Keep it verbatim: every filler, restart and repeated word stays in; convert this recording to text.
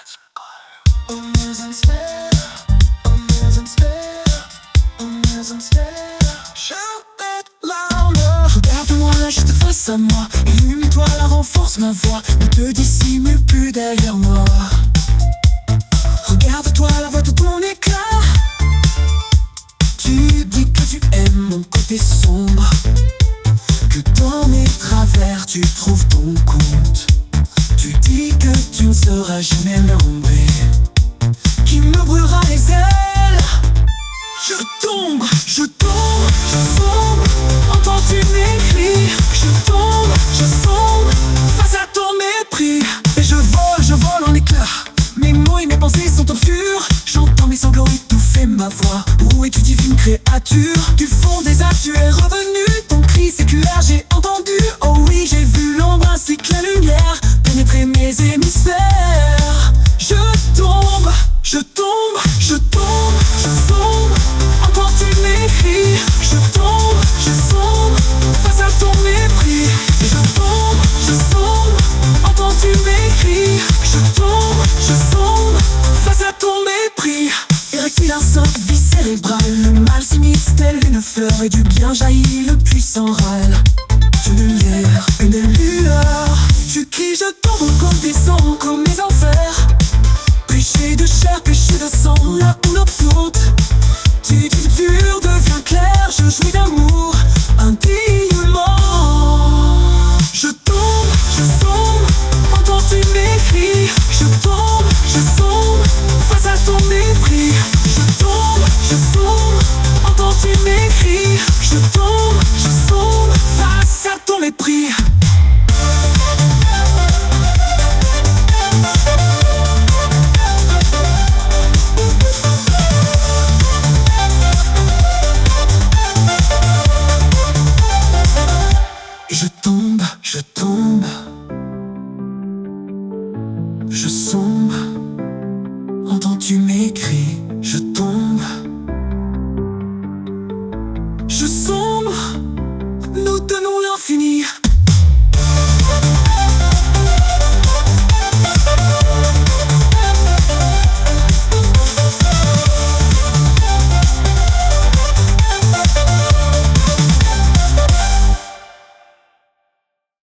Regarde-moi juste face à moi, une étoile renforce ma voix. Ne te dissimule plus derrière moi. Regarde-toi, la voix de ton éclat. Tu dis que tu aimes mon côté sombre, que dans mes travers tu trouves ton compte. Tu dis que tu ne seras jamais l'ombre qui me brûlera les ailes. Je tombe, je tombe, je sombre, entends-tu mes cris? Je tombe, je sombre, face à ton mépris. Et je vole, je vole en éclats. Mes mots et mes pensées sont obscurs. J'entends mes sanglots étouffer ma voix. Où es-tu, divine créature? Du fond des âges tu es revenu. Ton cri séculaire j'ai entendu. Oh oui, j'ai vu l'ombre ainsi que la lumière pénétrer mes hémisphères. Je tombe, je tombe, je tombe, je sombre, entends-tu mes cris? Je tombe, je sombre, face à ton mépris. Je tombe, je sombre, entends-tu mes cris? Je tombe, je sombre, face à ton mépris. Érectile un sang, vie cérébrale. Le mal s'immisce tel une fleur et du bien jaillit le puissant râle. Une lumière, une lueur. Tu cries, je tombe au côté sang comme mes enfers. Péché de chair, péché de sang, là où notre faute. Tu dis dur devient clair, je jouis d'amour indignement. Je tombe, je sombre, entends-tu mes cris? Je tombe, je sombre, face à ton mépris. Je tombe, je sombre, entends-tu mes cris? Je tombe, je sombre, face à ton mépris. Je tombe, je tombe, je sombre.